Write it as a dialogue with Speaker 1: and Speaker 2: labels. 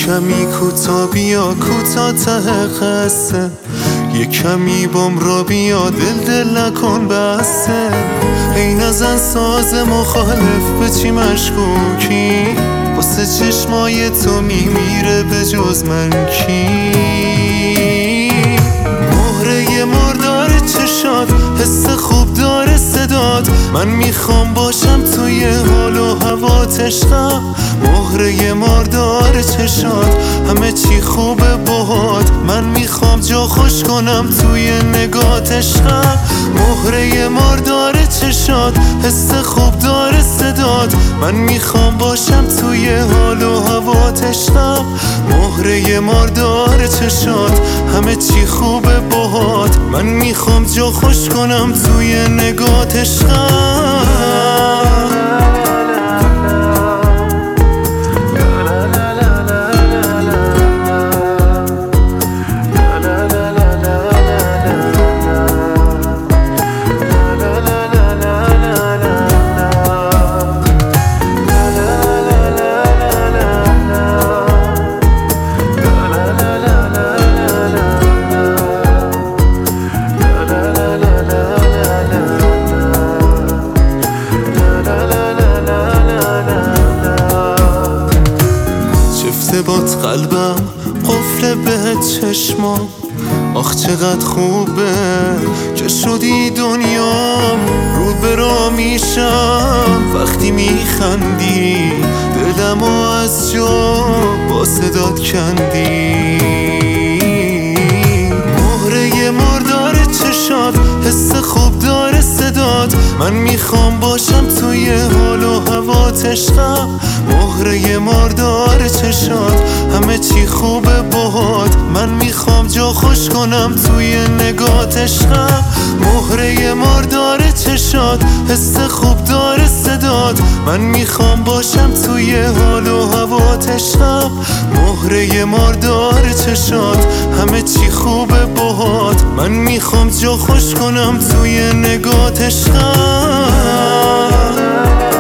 Speaker 1: کمی کوتا بیا کوتا ته قصه، یه کمی بام را بیا دل نکن بسته. ای نزن ساز مخالف به چی مشکوکی، واسه چشمای تو میمیره به جز من کی؟ مهره مردار چشات حس خوب داره صدات، من میخوام باشم توی حال و هوات عشقم. مهره مردار چشات همه چی خوبه باهات، من میخوام جا خوش کنم توی نگات عشقم. مهره مردار چشات حس خوب داره صدات، من میخوام باشم توی حال و هوات عشقم. مهره مردار چشات همه چی خوبه باهات، من میخوام جا خوش کنم توی نگات عشقم. بات قلبم قفل بهت چشمام، آخ چقدر خوبه که شدی دنیام. رو برا میشم وقتی میخندی، دلمو از جا با صدات کندی. مهره مردار چشات حس خوب داره صدات، من میخوام باشم توی حال و هوات عشقم. مهره مردار چشات همه چی خوبه باهات، من میخوام جا خوش کنم توی نگات عشقم. مهره مردار چشات حس خوب داره صدات، من میخوام باشم توی حال و هوات عشقم. مهره مردار چشات همه چی خوبه باهات، من میخوام جا خوش کنم توی نگات عشقم.